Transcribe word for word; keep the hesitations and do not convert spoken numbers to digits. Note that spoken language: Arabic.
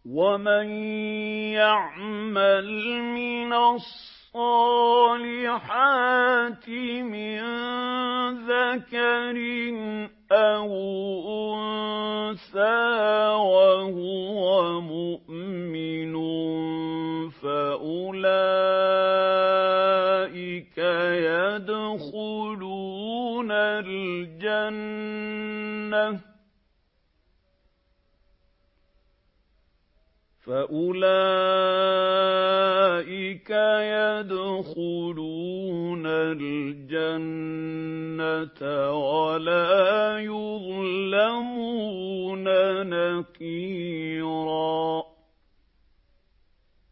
وَمَن يَعْمَلْ مِنَ الصَّالِحَاتِ مِن ذَكَرٍ أَوْ أُنثَىٰ وَهُوَ مُؤْمِنٌ فَأُولَٰئِكَ يَدْخُلُونَ الْجَنَّةَ فَأُولَٰئِكَ يَدْخُلُونَ الْجَنَّةَ وَلَا يُظْلَمُونَ نَقِيرًا